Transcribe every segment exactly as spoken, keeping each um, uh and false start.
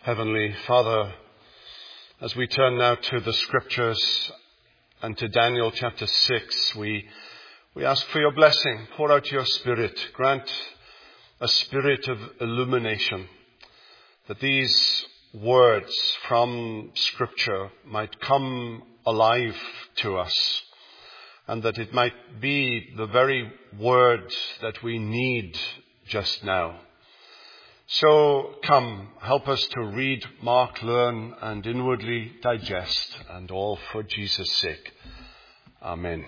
Heavenly Father, as we turn now to the Scriptures and to Daniel chapter six, we, we ask for your blessing. Pour out your Spirit. Grant a spirit of illumination, that these words from Scripture might come alive to us, and that it might be the very word that we need just now. So come, help us to read, mark, learn, and inwardly digest, and all for Jesus' sake. Amen.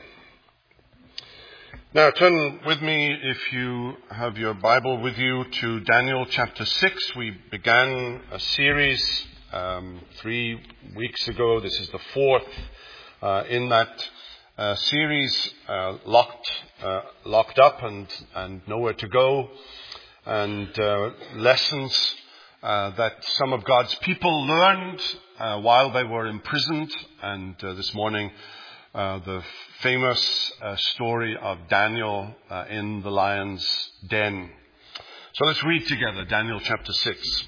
Now turn with me, if you have your Bible with you, to Daniel chapter six. We began a series um, three weeks ago. This is the fourth uh, in that uh, series, uh, locked, uh, locked up and, and nowhere to go. And uh, lessons uh, that some of God's people learned uh, while they were imprisoned. And uh, this morning, uh, the famous uh, story of Daniel uh, in the lion's den. So let's read together Daniel chapter six.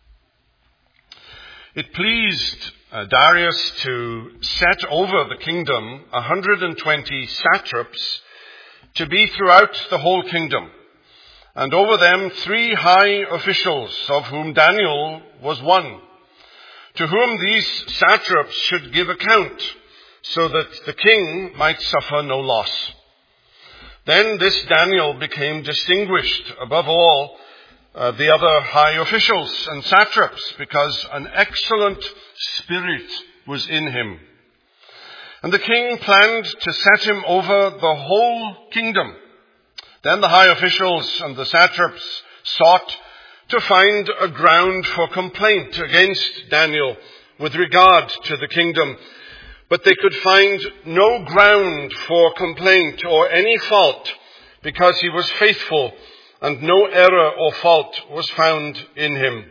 It pleased uh, Darius to set over the kingdom one hundred twenty satraps to be throughout the whole kingdom, and over them three high officials, of whom Daniel was one, to whom these satraps should give account, so that the king might suffer no loss. Then this Daniel became distinguished above all uh, the other high officials and satraps, because an excellent spirit was in him. And the king planned to set him over the whole kingdom. Then the high officials and the satraps sought to find a ground for complaint against Daniel with regard to the kingdom. But they could find no ground for complaint or any fault, because he was faithful and no error or fault was found in him.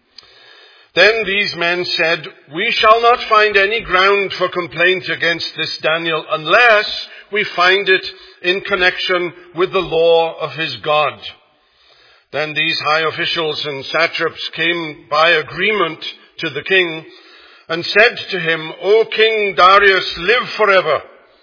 Then these men said, "We shall not find any ground for complaint against this Daniel unless we find it in connection with the law of his God." Then these high officials and satraps came by agreement to the king and said to him, "O King Darius, live forever.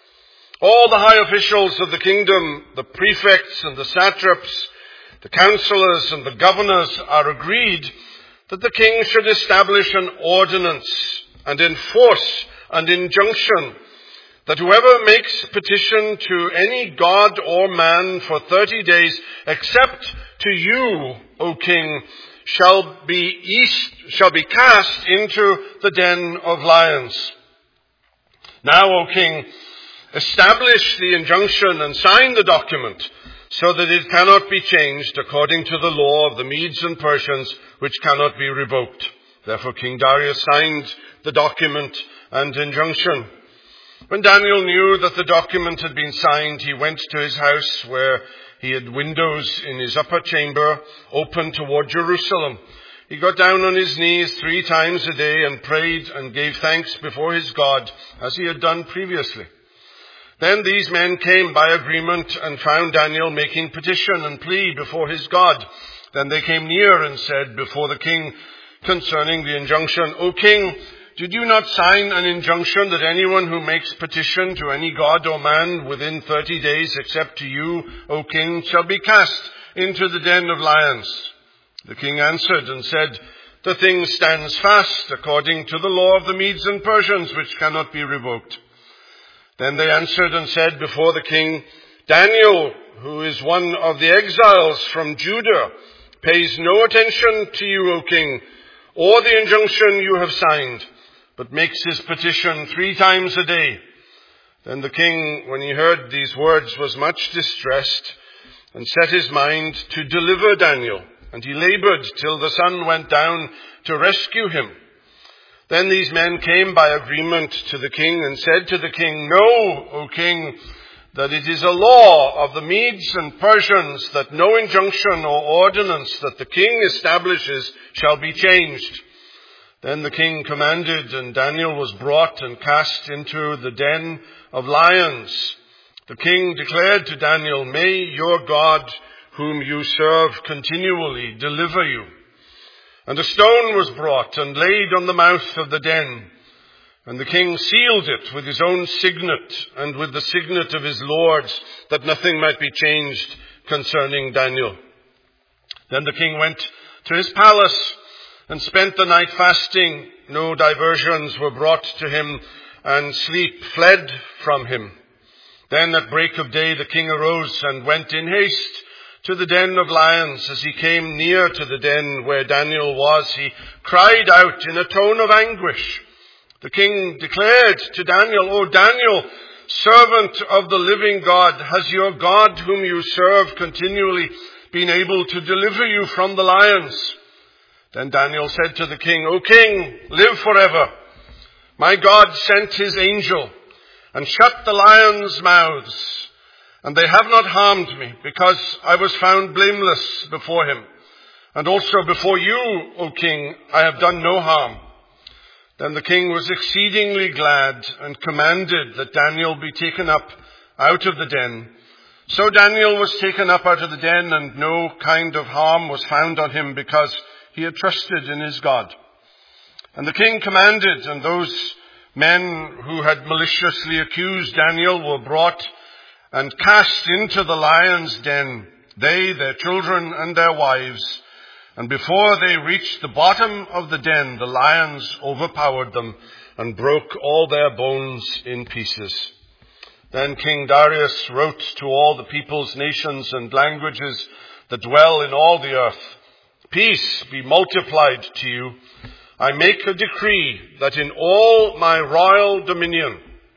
All the high officials of the kingdom, the prefects and the satraps, the counselors and the governors are agreed that the king should establish an ordinance and enforce an injunction that whoever makes petition to any god or man for thirty days, except to you, O king, shall be east, shall be cast into the den of lions. Now, O king, establish the injunction and sign the document, so that it cannot be changed according to the law of the Medes and Persians, which cannot be revoked." Therefore King Darius signed the document and injunction. When Daniel knew that the document had been signed, he went to his house, where he had windows in his upper chamber open toward Jerusalem. He got down on his knees three times a day and prayed and gave thanks before his God, as he had done previously. Then these men came by agreement and found Daniel making petition and plea before his God. Then they came near and said before the king concerning the injunction, "O king, did you not sign an injunction that anyone who makes petition to any god or man within thirty days, except to you, O king, shall be cast into the den of lions?" The king answered and said, "The thing stands fast according to the law of the Medes and Persians, which cannot be revoked." Then they answered and said before the king, "Daniel, who is one of the exiles from Judah, pays no attention to you, O king, or the injunction you have signed, but makes his petition three times a day." Then the king, when he heard these words, was much distressed and set his mind to deliver Daniel, and he labored till the sun went down to rescue him. Then these men came by agreement to the king and said to the king, "Know, O king, that it is a law of the Medes and Persians that no injunction or ordinance that the king establishes shall be changed." Then the king commanded, and Daniel was brought and cast into the den of lions. The king declared to Daniel, "May your God, whom you serve continually, deliver you." And a stone was brought and laid on the mouth of the den. And the king sealed it with his own signet and with the signet of his lords, that nothing might be changed concerning Daniel. Then the king went to his palace and spent the night fasting. No diversions were brought to him, and sleep fled from him. Then at break of day the king arose and went in haste to the den of lions. As he came near to the den where Daniel was, he cried out in a tone of anguish. The king declared to Daniel, "O Daniel, servant of the living God, has your God whom you serve continually been able to deliver you from the lions?" Then Daniel said to the king, "O king, live forever. My God sent his angel and shut the lions' mouths, and they have not harmed me, because I was found blameless before him. And also before you, O king, I have done no harm." Then the king was exceedingly glad and commanded that Daniel be taken up out of the den. So Daniel was taken up out of the den, and no kind of harm was found on him, because he had trusted in his God. And the king commanded, and those men who had maliciously accused Daniel were brought and cast into the lions' den, they, their children, and their wives. And before they reached the bottom of the den, the lions overpowered them and broke all their bones in pieces. Then King Darius wrote to all the peoples, nations, and languages that dwell in all the earth, "Peace be multiplied to you. I make a decree that in all my royal dominion,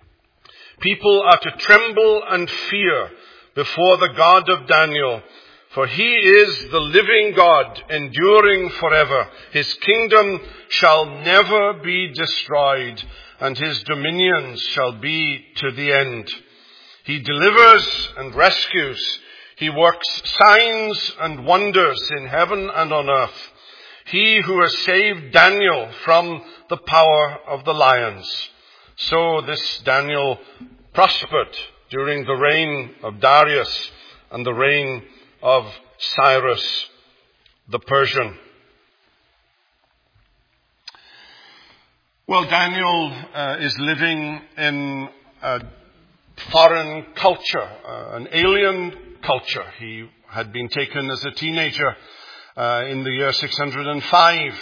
people are to tremble and fear before the God of Daniel, for he is the living God, enduring forever. His kingdom shall never be destroyed, and his dominions shall be to the end. He delivers and rescues. He works signs and wonders in heaven and on earth. He who has saved Daniel from the power of the lions." So this Daniel prospered during the reign of Darius and the reign of Cyrus the Persian. Well, Daniel uh, is living in a foreign culture, uh, an alien culture. He had been taken as a teenager uh, in the year six hundred five.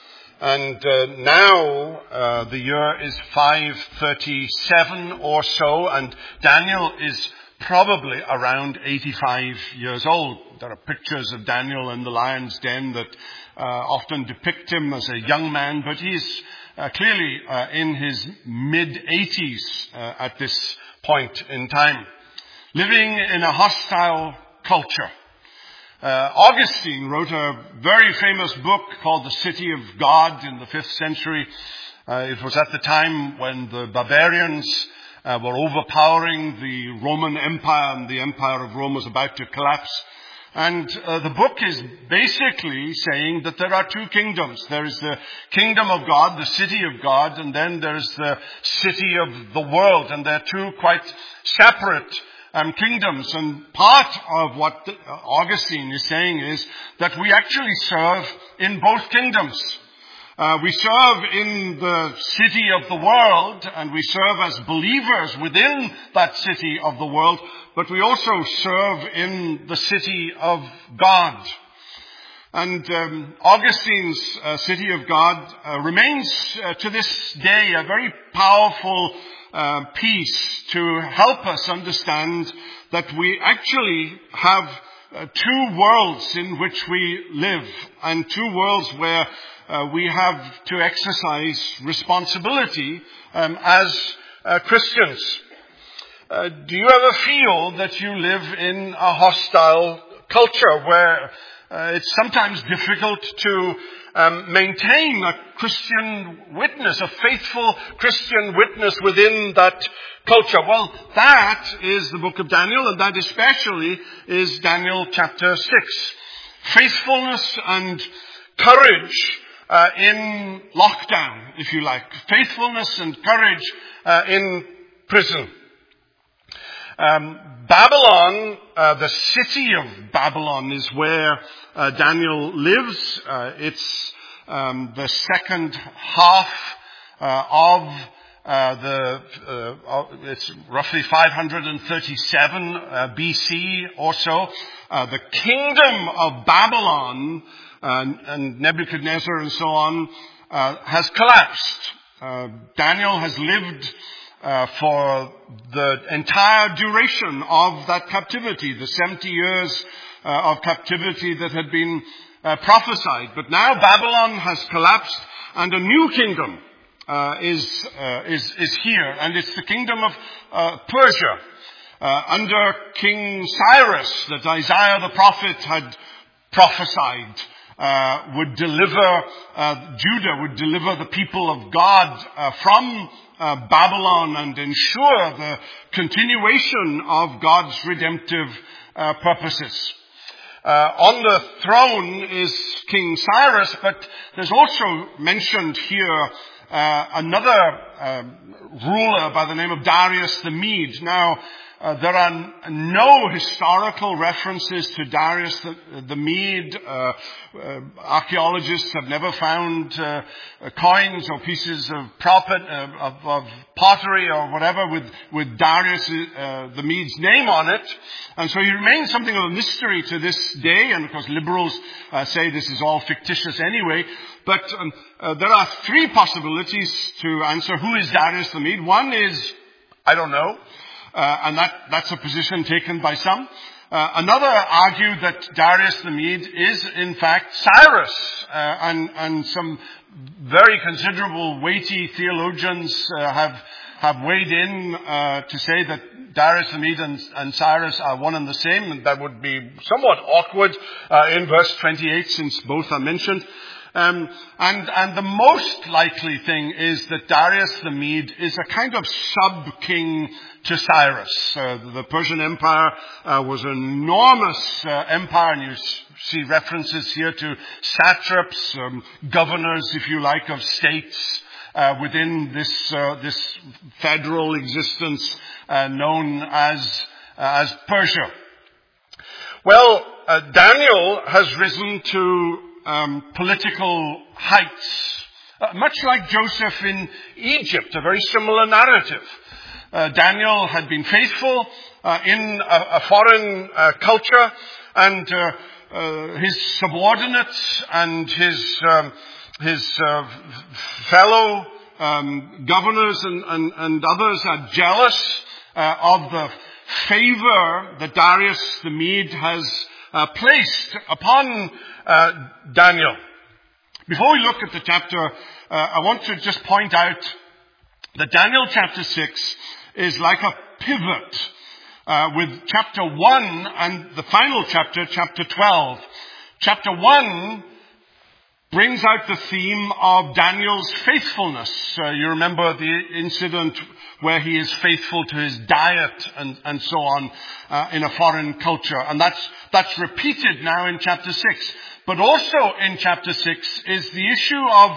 And uh, now uh, the year is five thirty-seven or so, and Daniel is probably around eighty-five years old. There are pictures of Daniel in the lion's den that uh, often depict him as a young man, but he's uh, clearly uh, in his mid-eighties uh, at this point in time, living in a hostile culture. Uh, Augustine wrote a very famous book called The City of God in the fifth century. Uh, it was at the time when the barbarians uh, were overpowering the Roman Empire, and the Empire of Rome was about to collapse. And uh, the book is basically saying that there are two kingdoms. There is the kingdom of God, the city of God, and then there's the city of the world. And they're two quite separate um, kingdoms. And part of what Augustine is saying is that we actually serve in both kingdoms. Uh, we serve in the city of the world, and we serve as believers within that city of the world, but we also serve in the city of God. And um, Augustine's uh, city of God uh, remains uh, to this day a very powerful uh, piece to help us understand that we actually have uh, two worlds in which we live, and two worlds where Uh, we have to exercise responsibility um, as uh, Christians. Uh, do you ever feel that you live in a hostile culture where uh, it's sometimes difficult to um, maintain a Christian witness, a faithful Christian witness within that culture? Well, that is the book of Daniel, and that especially is Daniel chapter six. Faithfulness and courage Uh, in lockdown, if you like. Faithfulness and courage uh, in prison. Um, Babylon, uh, the city of Babylon is where uh, Daniel lives. Uh, it's um, the second half uh, of uh, the, uh, it's roughly five hundred thirty-seven uh, B C or so. Uh, the kingdom of Babylon uh, and Nebuchadnezzar and so on uh, has collapsed. Uh, Daniel has lived uh, for the entire duration of that captivity, the seventy years uh, of captivity that had been uh, prophesied. But now Babylon has collapsed and a new kingdom uh, is, uh, is, is here. And it's the kingdom of uh, Persia uh, under King Cyrus that Isaiah the prophet had prophesied. Uh, would deliver, uh, Judah would deliver the people of God uh, from uh, Babylon and ensure the continuation of God's redemptive uh, purposes. Uh, on the throne is King Cyrus, but there's also mentioned here uh, another uh, ruler by the name of Darius the Mede. Now, Uh, there are no historical references to Darius the, the Mede. Uh, uh, archaeologists have never found uh, coins or pieces of, prophet, uh, of, of pottery or whatever with, with Darius uh, the Mede's name on it. And so he remains something of a mystery to this day. And of course liberals uh, say this is all fictitious anyway. But um, uh, there are three possibilities to answer who is Darius the Mede. One is, I don't know. Uh, and that, that's a position taken by some. Uh, another argue that Darius the Mede is, in fact, Cyrus. Uh, and, and some very considerable, weighty theologians uh, have, have weighed in uh, to say that Darius the Mede and, and Cyrus are one and the same. And that would be somewhat awkward uh, in verse twenty-eight, since both are mentioned. Um, and, and the most likely thing is that Darius the Mede is a kind of sub-king to Cyrus. Uh, the Persian Empire uh, was an enormous uh, empire, and you see references here to satraps, um, governors, if you like, of states uh, within this uh, this federal existence uh, known as uh, as Persia. Well, uh, Daniel has risen to Um, political heights, uh, much like Joseph in Egypt, a very similar narrative. Uh, Daniel had been faithful uh, in a, a foreign uh, culture, and uh, uh, his subordinates and his um, his uh, fellow um, governors and, and, and others are jealous uh, of the favor that Darius the Mede has uh, placed upon Uh, Daniel. Before we look at the chapter, uh, I want to just point out that Daniel chapter six is like a pivot uh, with chapter one and the final chapter, chapter twelve. Chapter one brings out the theme of Daniel's faithfulness. Uh, you remember the incident where he is faithful to his diet and, and so on uh, in a foreign culture. And that's, that's repeated now in chapter six. But also in chapter six is the issue of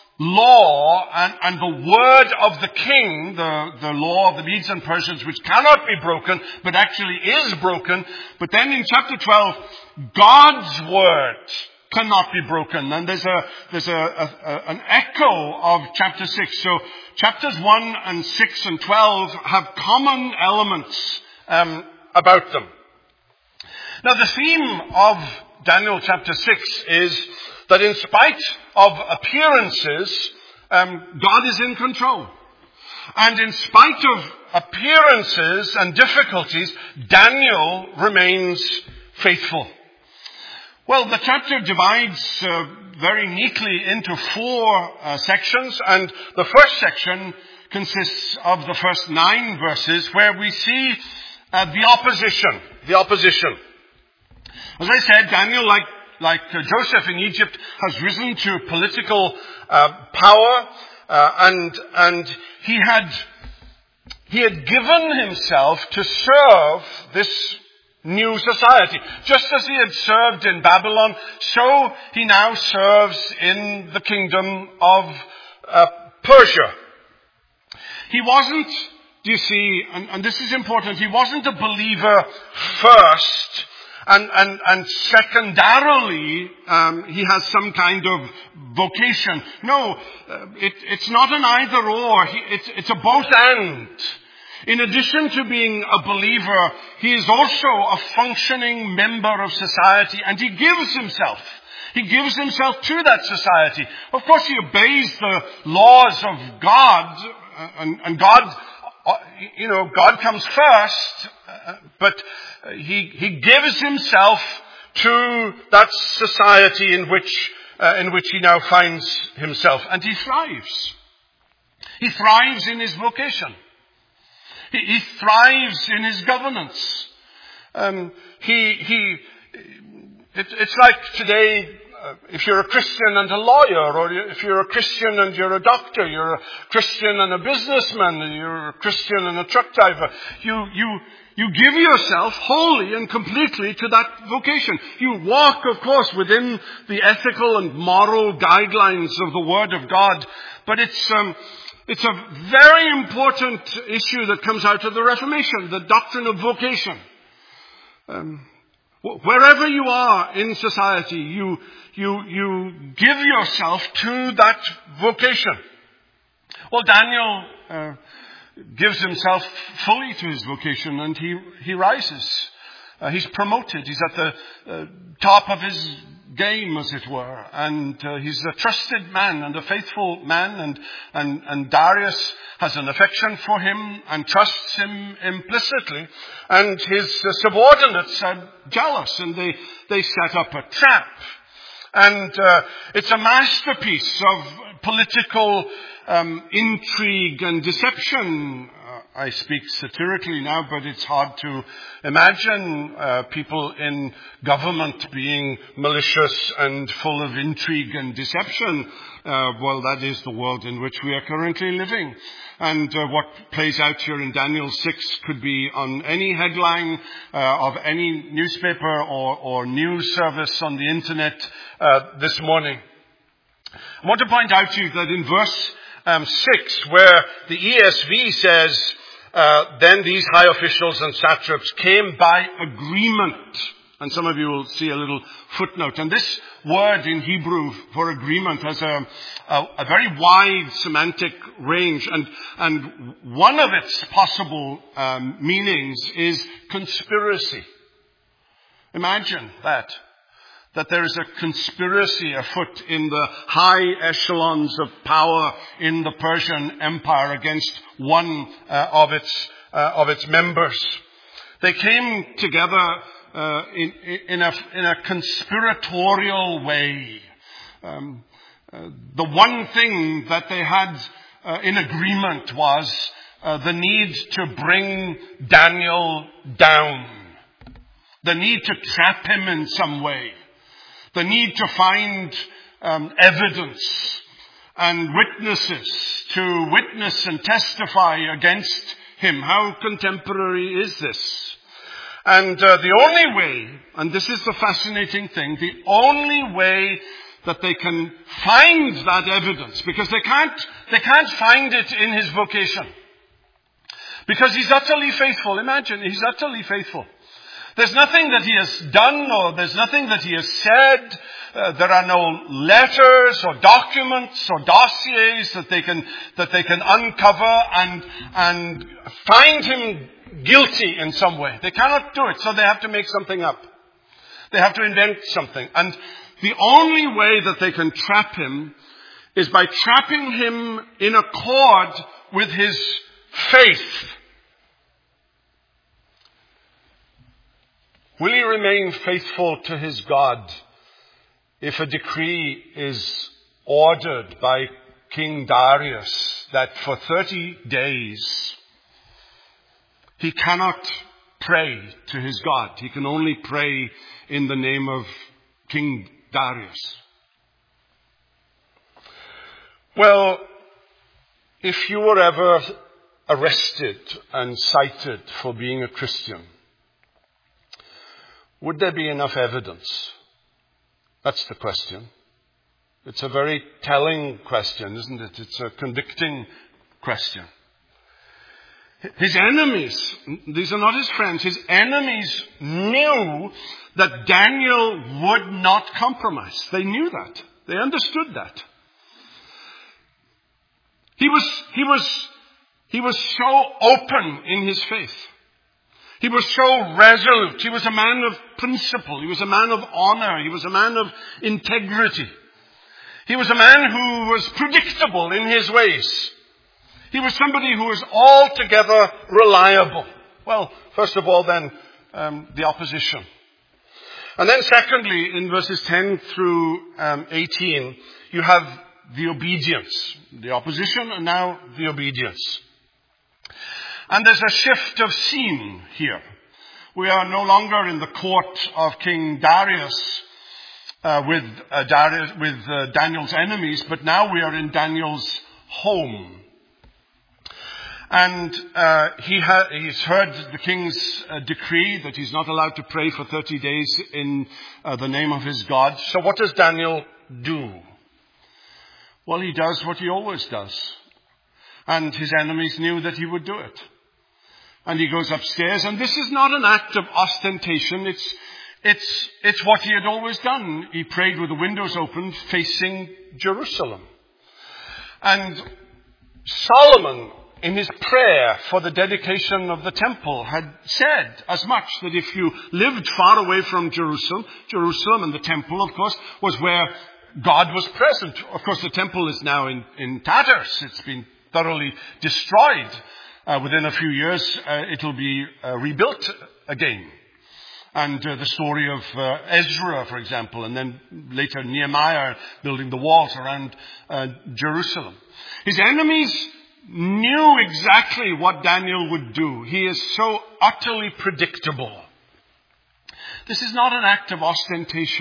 law and, and the word of the king, the, the law of the Medes and Persians, which cannot be broken, but actually is broken. But then in chapter twelve, God's word cannot be broken. And there's a, there's a, a, a an echo of chapter six. So chapters one and six and twelve have common elements um, about them. Now the theme of Daniel chapter six is that in spite of appearances, um, God is in control. And in spite of appearances and difficulties, Daniel remains faithful. Well, the chapter divides uh, very neatly into four uh, sections, and the first section consists of the first nine verses where we see uh, the opposition, the opposition. As I said, Daniel, like, like uh, Joseph in Egypt, has risen to political uh, power, uh, and, and he had, he had given himself to serve this new society. Just as he had served in Babylon, so he now serves in the kingdom of uh, Persia. He wasn't, do you see, and, and this is important, he wasn't a believer first, And, and, and secondarily, um, he has some kind of vocation. No, uh, it, it's not an either or. He, it's, it's a both and. In addition to being a believer, he is also a functioning member of society, and he gives himself. He gives himself to that society. Of course, he obeys the laws of God, and, and God, you know, God comes first, but he, he gives himself to that society in which, uh, in which he now finds himself, and he thrives. He thrives in his vocation. He, he thrives in his governance. Um, he, he, it, it's like today, uh, if you're a Christian and a lawyer, or if you're a Christian and you're a doctor, you're a Christian and a businessman, you're a Christian and a truck driver, you, you, you give yourself wholly and completely to that vocation. You walk, of course, within the ethical and moral guidelines of the Word of God, but it's, um, It's a very important issue that comes out of the Reformation, the doctrine of vocation. Um, wherever you are in society, you, you, you give yourself to that vocation. Well, Daniel uh, gives himself fully to his vocation, and he, he rises. Uh, he's promoted. He's at the uh, top of his game, as it were, and uh, he's a trusted man and a faithful man, and, and, and Darius has an affection for him and trusts him implicitly, and his uh, subordinates are jealous, and they, they set up a trap. And uh, it's a masterpiece of political um, intrigue and deception. I speak satirically now, but it's hard to imagine uh, people in government being malicious and full of intrigue and deception. Uh, well, that is the world in which we are currently living. And uh, what plays out here in Daniel six could be on any headline uh, of any newspaper or, or news service on the internet uh, this morning. I want to point out to you that in verse um, six, where the E S V says, Uh, then these high officials and satraps came by agreement. And some of you will see a little footnote. And this word in Hebrew for agreement has a, a, a very wide semantic range. And, and one of its possible um, meanings is conspiracy. Imagine that. That there is a conspiracy afoot in the high echelons of power in the Persian Empire against one uh, of its uh, of its members. They came together uh, in, in a in a conspiratorial way. Um, uh, the one thing that they had uh, in agreement was uh, the need to bring Daniel down, the need to trap him in some way. The need to find um, evidence and witnesses to witness and testify against him. How contemporary is this? And uh, the only way, and this is the fascinating thing, the only way that they can find that evidence, because they can't, they can't find it in his vocation. Because he's utterly faithful. Imagine, he's utterly faithful. There's nothing that he has done, or there's nothing that he has said. Uh, there are no letters or documents or dossiers that they can that they can uncover and and find him guilty in some way. They cannot do it, so they have to make something up. They have to invent something. And the only way that they can trap him is by trapping him in accord with his faith. Will he remain faithful to his God if a decree is ordered by King Darius that for thirty days he cannot pray to his God? He can only pray in the name of King Darius. Well, if you were ever arrested and cited for being a Christian, would there be enough evidence? That's the question. It's a very telling question, isn't it? It's a convicting question. His enemies, these are not his friends, his enemies knew that Daniel would not compromise. They knew that. They understood that. He was, he was, he was so open in his faith. He was so resolute. He was a man of principle. He was a man of honor. He was a man of integrity. He was a man who was predictable in his ways. He was somebody who was altogether reliable. Well, first of all then, um, the opposition. And then secondly, in verses ten through um, eighteen, you have the obedience. The opposition and now the obedience. And there's a shift of scene here. We are no longer in the court of King Darius uh, with, uh, Darius, with uh, Daniel's enemies, but now we are in Daniel's home. And uh, he ha- he's heard the king's uh, decree that he's not allowed to pray for thirty days in uh, the name of his God. So what does Daniel do? Well, he does what he always does. And his enemies knew that he would do it. And he goes upstairs, and this is not an act of ostentation. It's, it's, it's what he had always done. He prayed with the windows open, facing Jerusalem. And Solomon, in his prayer for the dedication of the temple, had said as much, that if you lived far away from Jerusalem, Jerusalem and the temple, of course, was where God was present. Of course, the temple is now in, in tatters. It's been thoroughly destroyed. Uh, within a few years, uh, it'll be uh, rebuilt again. And uh, the story of uh, Ezra, for example, and then later Nehemiah building the walls around uh, Jerusalem. His enemies knew exactly what Daniel would do. He is so utterly predictable. This is not an act of ostentation.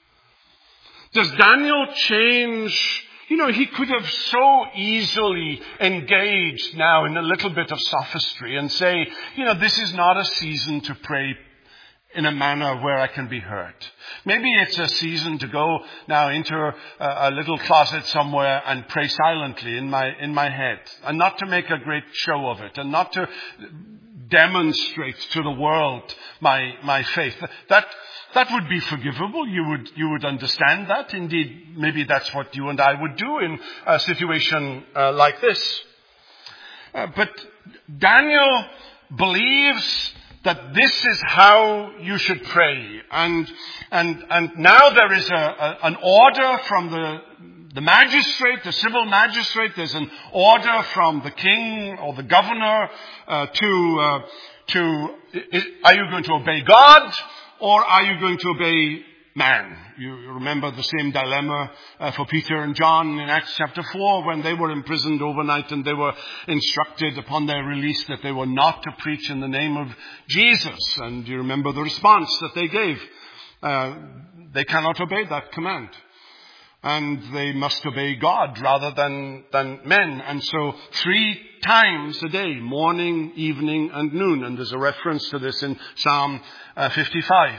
Does Daniel change? You know, he could have so easily engaged now in a little bit of sophistry and say, you know, this is not a season to pray in a manner where I can be heard. Maybe it's a season to go now into a, a little closet somewhere and pray silently in my in my head, and not to make a great show of it, and not to demonstrate to the world my my faith. That that would be forgivable. You would you would understand that. Indeed, maybe that's what you and I would do in a situation uh, like this. Uh, but Daniel believes that this is how you should pray. And and and now there is a, a an order from the the magistrate, the civil magistrate. There's an order from the king or the governor uh, to uh, to is, are you going to obey God or are you going to obey man? You remember the same dilemma uh, for Peter and John in Acts chapter four when they were imprisoned overnight and they were instructed upon their release that they were not to preach in the name of Jesus. And you remember the response that they gave. Uh, they cannot obey that command. And they must obey God rather than, than men. And so three times a day, morning, evening, and noon. And there's a reference to this in Psalm uh, fifty-five.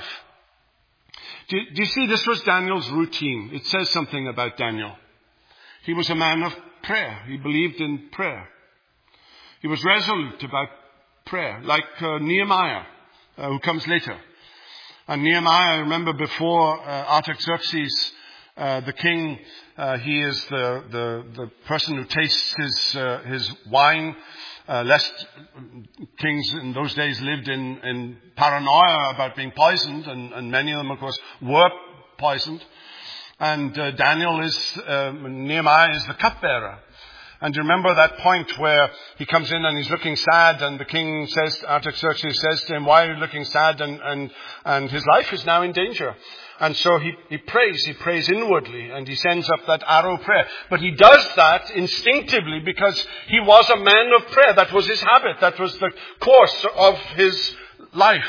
Do, do you see, this was Daniel's routine. It says something about Daniel. He was a man of prayer. He believed in prayer. He was resolute about prayer, like uh, Nehemiah, uh, who comes later. And Nehemiah, I remember before uh, Artaxerxes, uh, the king, uh, he is the, the, the person who tastes his, uh, his wine. Uh, lest kings in those days lived in, in paranoia about being poisoned, and, and many of them, of course, were poisoned. And uh, Daniel is, uh, Nehemiah is the cupbearer. And you remember that point where he comes in and he's looking sad, and the king says, Artaxerxes says to him, why are you looking sad? And, and, and his life is now in danger. And so he, he prays, he prays inwardly, and he sends up that arrow prayer. But he does that instinctively because he was a man of prayer. That was his habit. That was the course of his life.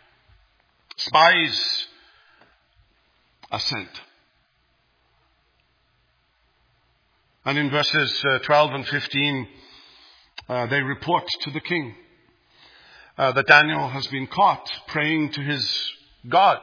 Spies are sent. And in verses uh, twelve and fifteen, uh, they report to the king uh, that Daniel has been caught praying to his God.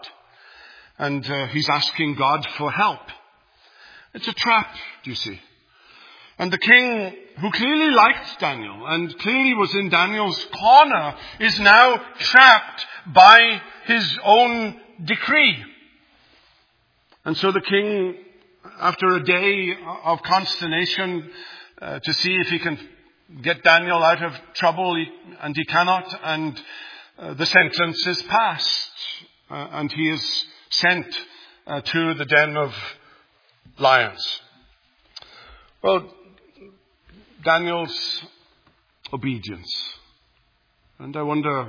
And uh, he's asking God for help. It's a trap, do you see? And the king, who clearly liked Daniel and clearly was in Daniel's corner, is now trapped by his own decree. And so the king, after a day of consternation uh, to see if he can get Daniel out of trouble, he, and he cannot, and uh, the sentence is passed, uh, and he is sent uh, to the den of lions. Well, Daniel's obedience. And I wonder,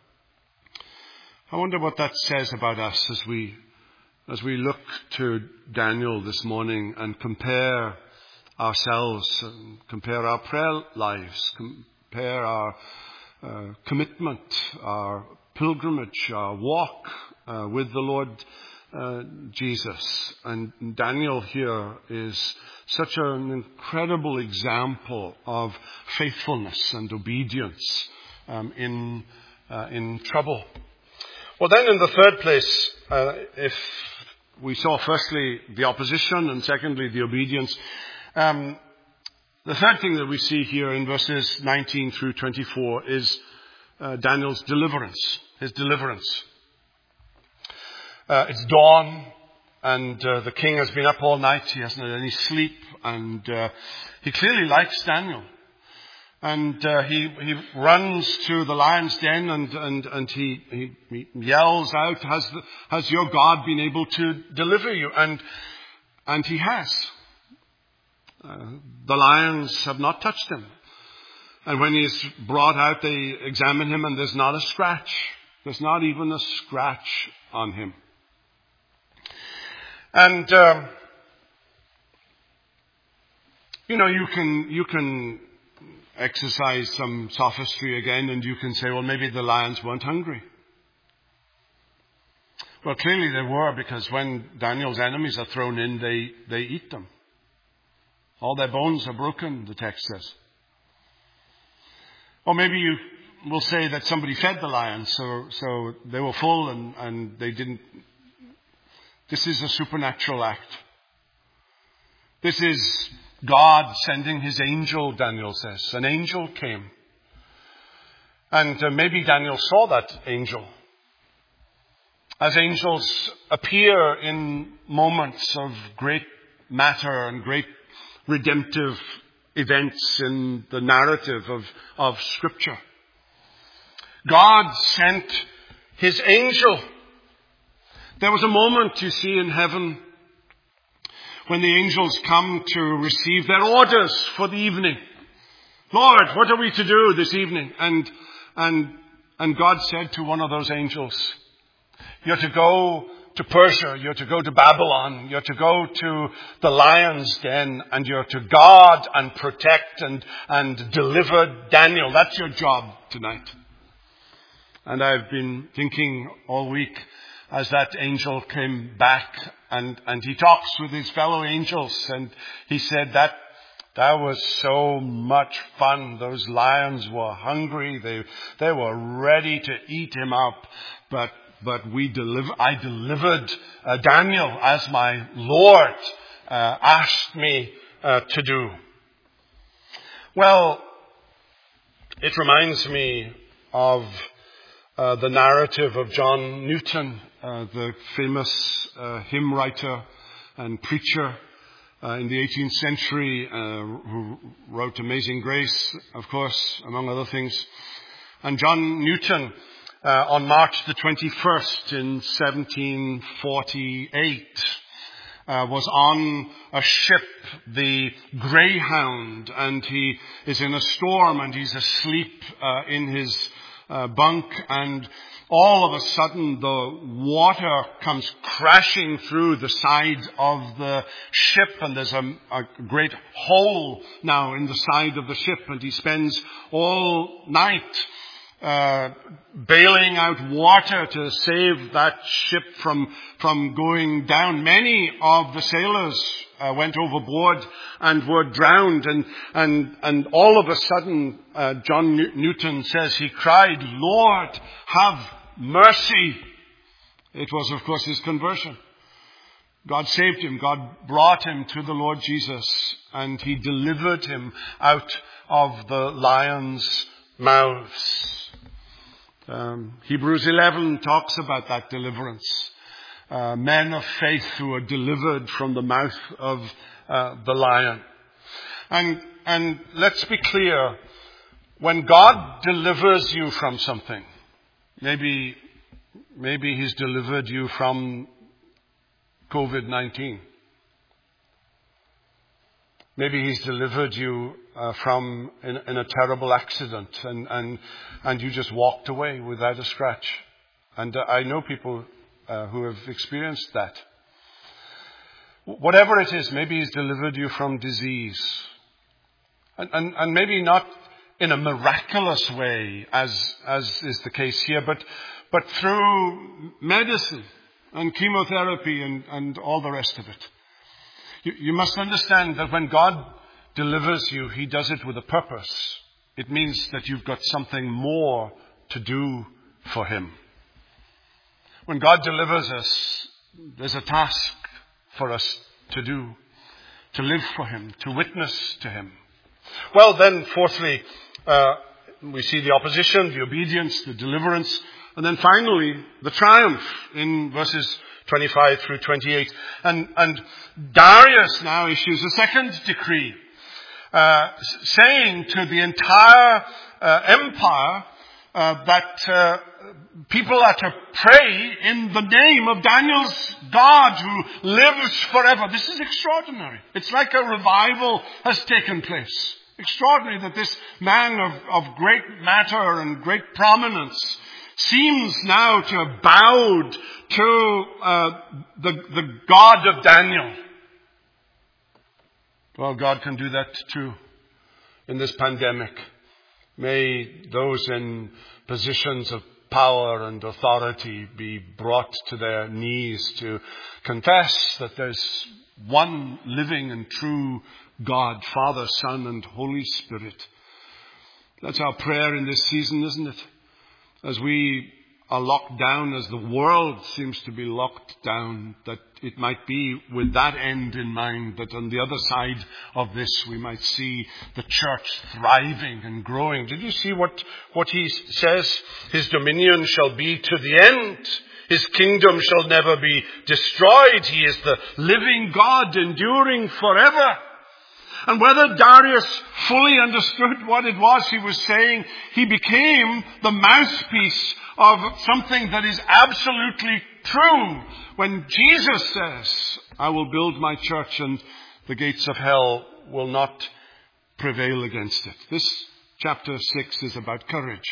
I wonder what that says about us as we, as we look to Daniel this morning and compare ourselves, and compare our prayer lives, compare our uh, commitment, our pilgrimage, our walk uh, with the Lord uh, Jesus. And Daniel here is such an incredible example of faithfulness and obedience um, in uh, in trouble. Well, then in the third place, uh, if we saw firstly the opposition and secondly the obedience, um, the third thing that we see here in verses nineteen through twenty-four is uh, Daniel's deliverance, his deliverance. Uh, it's dawn. And uh, the king has been up all night. He hasn't had any sleep. And uh, he clearly likes Daniel. And uh, he he runs to the lion's den and, and, and he, he, he yells out, has, the, has your God been able to deliver you? And, and he has. Uh, the lions have not touched him. And when he's brought out, they examine him and there's not a scratch. There's not even a scratch on him. And, um, you know, you can, you can exercise some sophistry again and you can say, well, maybe the lions weren't hungry. Well, clearly they were, because when Daniel's enemies are thrown in, they, they eat them. All their bones are broken, the text says. Or maybe you will say that somebody fed the lions, so, so they were full and, and they didn't. This is a supernatural act. This is God sending his angel, Daniel says. An angel came. And uh, maybe Daniel saw that angel. As angels appear in moments of great matter and great redemptive events in the narrative of, of Scripture. God sent his angel. There was a moment, you see, in heaven when the angels come to receive their orders for the evening. Lord, what are we to do this evening? And, and, and God said to one of those angels, you're to go to Persia, you're to go to Babylon, you're to go to the lion's den, and you're to guard and protect and, and deliver Daniel. That's your job tonight. And I've been thinking all week as that angel came back and, and he talks with his fellow angels, and he said that that was so much fun. Those lions were hungry. They, they were ready to eat him up. But, but we deliver, I delivered uh, Daniel as my Lord uh, asked me uh, to do. Well, it reminds me of uh, the narrative of John Newton, uh, the famous uh, hymn writer and preacher Uh, in the eighteenth century, uh, who wrote Amazing Grace, of course, among other things. And John Newton, uh, on March the twenty-first in seventeen forty-eight, uh, was on a ship, the Greyhound, and he is in a storm and he's asleep uh, in his uh, bunk, and all of a sudden, the water comes crashing through the side of the ship, and there's a, a great hole now in the side of the ship, and he spends all night uh, bailing out water to save that ship from from going down. Many of the sailors uh, went overboard and were drowned, and and and all of a sudden, uh, John Newton says he cried, "Lord, have mercy." It was, of course, his conversion. God saved him. God brought him to the Lord Jesus, and he delivered him out of the lions' mouths. Um, Hebrews eleven talks about that deliverance. Uh, men of faith who are delivered from the mouth of uh, the lion. And, and let's be clear, when God delivers you from something, maybe, maybe he's delivered you from covid nineteen. Maybe he's delivered you uh, from in, in a terrible accident, and, and, and you just walked away without a scratch. And uh, I know people uh, who have experienced that. Whatever it is, maybe he's delivered you from disease. And, and, and maybe not in a miraculous way, as, as is the case here, but, but through medicine and chemotherapy and, and all the rest of it. You, you must understand that when God delivers you, he does it with a purpose. It means that you've got something more to do for him. When God delivers us, there's a task for us to do, to live for him, to witness to him. Well, then, fourthly, uh, we see the opposition, the obedience, the deliverance, and then finally, the triumph in verses twenty-five through twenty-eight. And, and Darius now issues a second decree, uh, saying to the entire uh, empire uh, that uh, people are to pray in the name of Daniel's God who lives forever. This is extraordinary. It's like a revival has taken place. Extraordinary that this man of, of great matter and great prominence seems now to have bowed to uh, the, the God of Daniel. Well, God can do that too in this pandemic. May those in positions of power and authority be brought to their knees to confess that there's one living and true God, Father, Son, and Holy Spirit. That's our prayer in this season, isn't it? As we are locked down, as the world seems to be locked down, that it might be with that end in mind, that on the other side of this we might see the church thriving and growing. Did you see what, what he says? His dominion shall be to the end. His kingdom shall never be destroyed. He is the living God, enduring forever. And whether Darius fully understood what it was he was saying, he became the mouthpiece of something that is absolutely true. When Jesus says, I will build my church and the gates of hell will not prevail against it. This chapter six is about courage.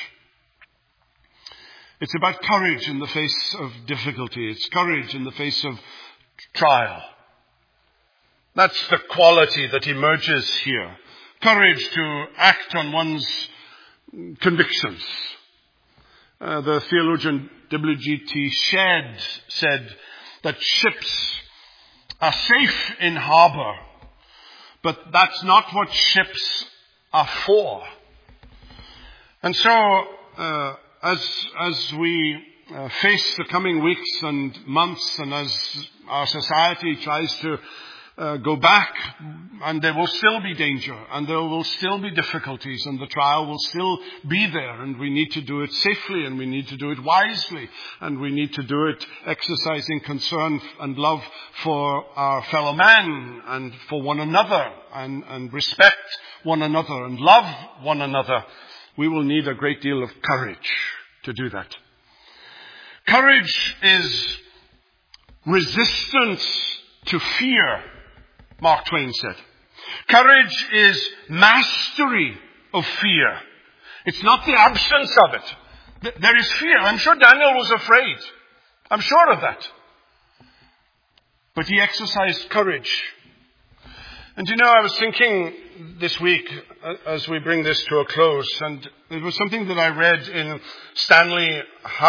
It's about courage in the face of difficulty. It's courage in the face of trial. That's the quality that emerges here. Courage to act on one's convictions. Uh, the theologian W G T Shedd said that ships are safe in harbor, but that's not what ships are for. And so, uh, as, as we uh, face the coming weeks and months, and as our society tries to Uh, go back, and there will still be danger, and there will still be difficulties, and the trial will still be there, and we need to do it safely, and we need to do it wisely, and we need to do it exercising concern and love for our fellow man and for one another, and, and respect one another and love one another. We will need a great deal of courage to do that. Courage is resistance to fear, Mark Twain said. Courage is mastery of fear. It's not the absence of it. There is fear. I'm sure Daniel was afraid. I'm sure of that. But he exercised courage. And you know, I was thinking this week, as we bring this to a close, and it was something that I read in Stanley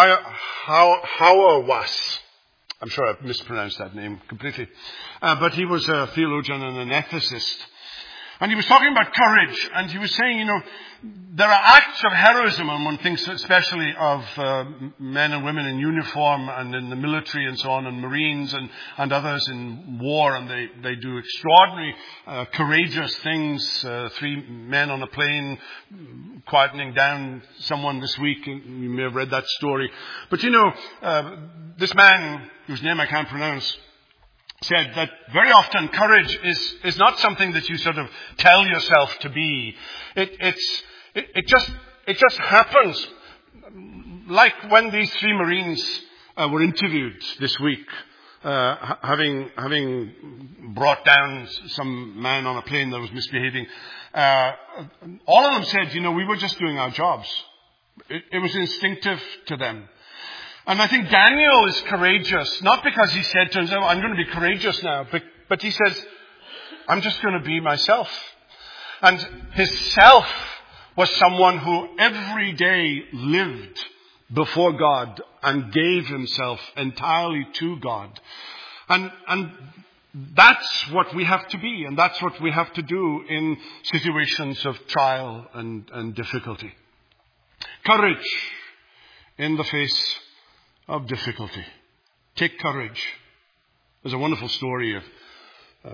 Hauerwas. I'm sure I've mispronounced that name completely. Uh, but he was a theologian and an ethicist. And he was talking about courage, and he was saying, you know, there are acts of heroism, and one thinks especially of uh, men and women in uniform and in the military and so on, and Marines and, and others in war, and they, they do extraordinary, uh, courageous things. Uh, three men on a plane quietening down someone this week. You may have read that story. But you know, uh, this man, whose name I can't pronounce, said that very often courage is, is not something that you sort of tell yourself to be. It, it's, it, it just, it just happens. Like when these three Marines uh, were interviewed this week, uh, having, having brought down some man on a plane that was misbehaving, uh, all of them said, you know, we were just doing our jobs. It, it was instinctive to them. And I think Daniel is courageous, not because he said to himself, I'm going to be courageous now, but, but he says, I'm just going to be myself. And his self was someone who every day lived before God and gave himself entirely to God. And, and that's what we have to be, and that's what we have to do in situations of trial and, and difficulty. Courage in the face of difficulty. Take courage. There's a wonderful story of uh,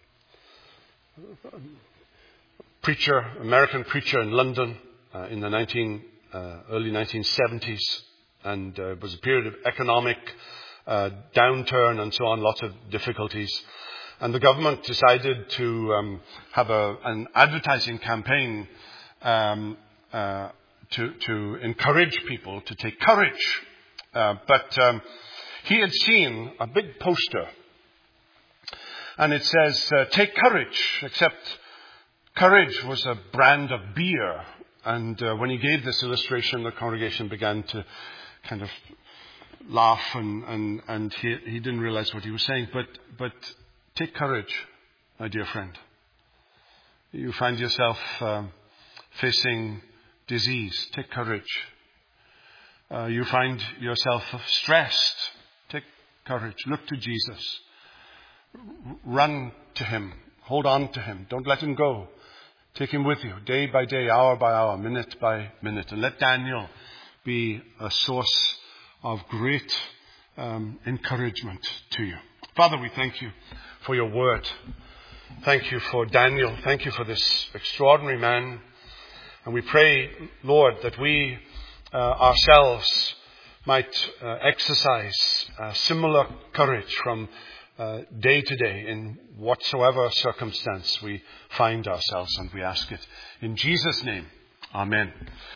a preacher, American preacher in London uh, in the nineteen, uh, early nineteen seventies, and uh, it was a period of economic uh, downturn and so on, lots of difficulties. And the government decided to um, have a, an advertising campaign um, uh, to, to encourage people to take courage. Uh, but um, he had seen a big poster, and it says, uh, take courage, except courage was a brand of beer. And uh, when he gave this illustration, the congregation began to kind of laugh, and, and, and he, he didn't realize what he was saying. But, but take courage, my dear friend. You find yourself um, facing disease. Take courage. Uh, you find yourself stressed. Take courage. Look to Jesus. R- run to him. Hold on to him. Don't let him go. Take him with you day by day, hour by hour, minute by minute. And let Daniel be a source of great um, encouragement to you. Father, we thank you for your word. Thank you for Daniel. Thank you for this extraordinary man. And we pray, Lord, that we Uh, ourselves might uh, exercise uh, similar courage from uh, day to day in whatsoever circumstance we find ourselves, and we ask it in Jesus' name. Amen.